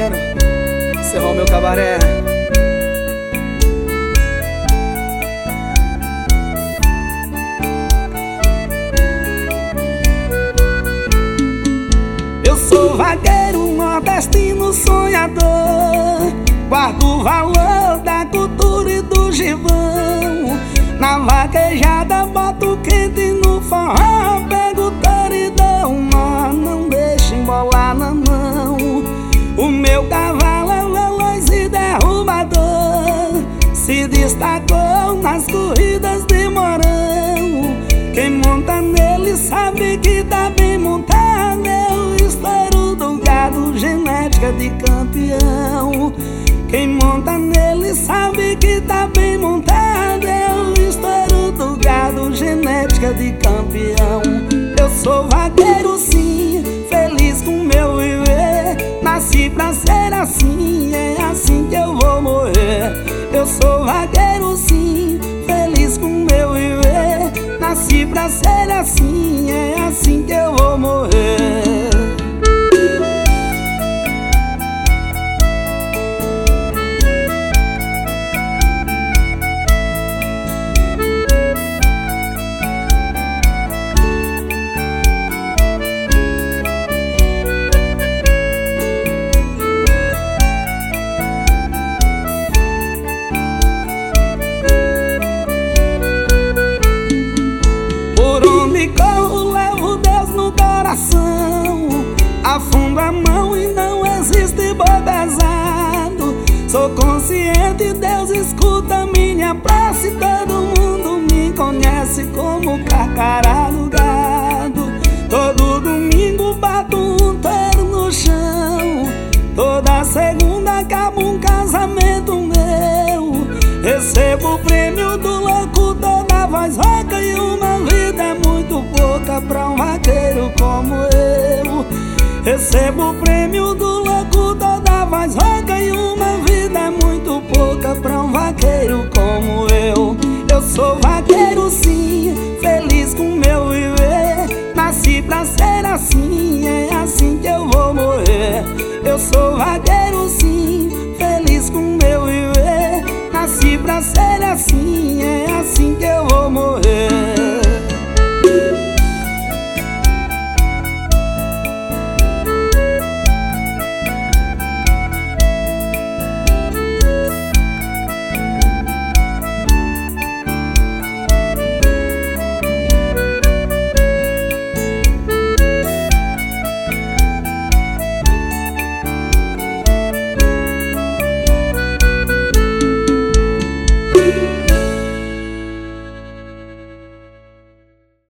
mano, encerrar o meu cabaré. Eu sou vaqueiro, nordestino, sonhador. Guardo o valor da cultura e do gibão. Na vaquejada boto quente no forró. Pego o touro e dou um nó, não deixo embolar na mão. O meu cavalo é veloz e derrubador. Se destacou nas corridas de Mourão. Quem monta nele sabe que tá bem montado. Eu estouro do gado, genética de campeão. Quem monta nele sabe que tá bem montado. Eu estouro do gado, genética de campeão. Eu sou vaqueiro sim, feliz com meu viver. Nasci pra ser assim, é assim que eu vou morrer. Eu sou vaqueiro sim, feliz com meu viver. Nasci pra ser assim, é assim que eu vou morrer. Corro, levo Deus no coração. Afundo a mão e não existe boi pesado. Sou consciente, Deus escuta minha prece. Todo mundo me conhece como Carcará do gado. Todo domingo bato um touro no chão. Toda segunda acaba um casamento meu. Recebo o prêmio do locutor da voz roca. E uma vida é muito pouca pra um vaqueiro como eu. Recebo o prêmio do locutor da voz roca. E uma vida é muito pouca pra um vaqueiro como eu. Eu sou vaqueiro sim, feliz com meu viver. Nasci pra ser assim, é assim que eu vou morrer. Eu sou vaqueiro sim, feliz com meu viver. Nasci pra ser assim, é assim que eu vou morrer.